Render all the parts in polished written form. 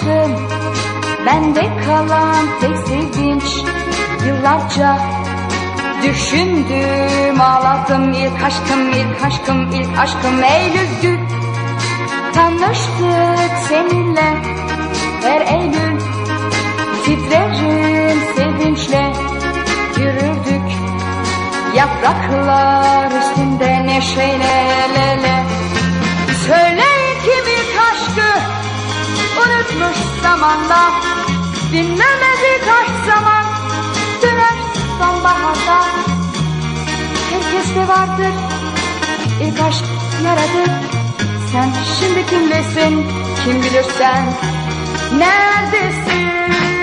aşkım, bende kalan tek sevinç. Yıllarca düşündüm, ağladım. İlk aşkım, ilk aşkım, ilk aşkım Eylül'dü. Tanıştık seninle her Eylül, titrerim sevinçle. Yürürdük yapraklar üstünde neşeyle el ele. Söyle kim ilk aşkı unutmuş zamanla, dinlemedi kaç zaman döner sonbaharda. Herkeste vardır ilk aşk yaradır. Sen şimdi kimlesin, kim bilir sen neredesin?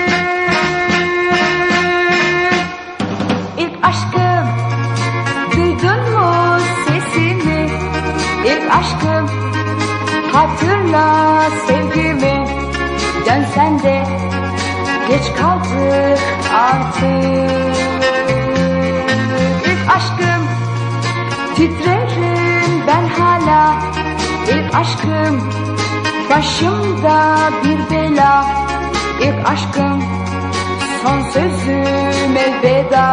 İlk aşkım, duydun mu sesimi? İlk aşkım, hatırla sevgimi. Dönsen de geç kaldık artık. İlk aşkım, titrerim ben hala. İlk aşkım, başımda bir bela. İlk aşkım, son sözüm elveda.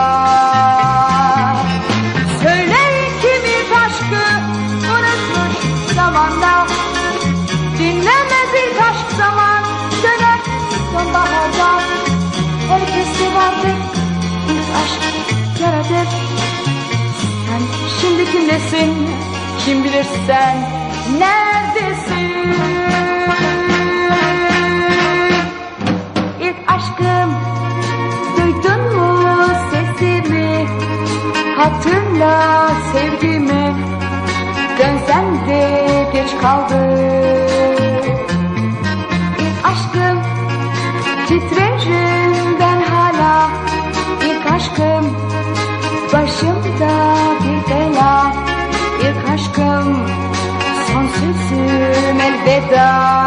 Söyle kim ilk aşkı unutmuş zamanla, dinlemedi kaç zaman döner sonbaharda. Herkeste vardır ilk aşk yaradır. Sen şimdi kimlesin, kim bilir sen neredesin? İlk aşkım, duydun mu sesimi? Hatırla sevgimi. Dönsen de geç kaldı. İlk aşkım, titrerim ben hala. İlk aşkım, başımda bir bela. İlk aşkım, son sözüm elveda.